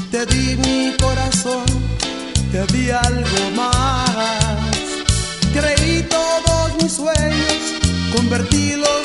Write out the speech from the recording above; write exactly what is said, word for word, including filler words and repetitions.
te di mi corazón, te di algo más. Creí todos mis sueños, convertílos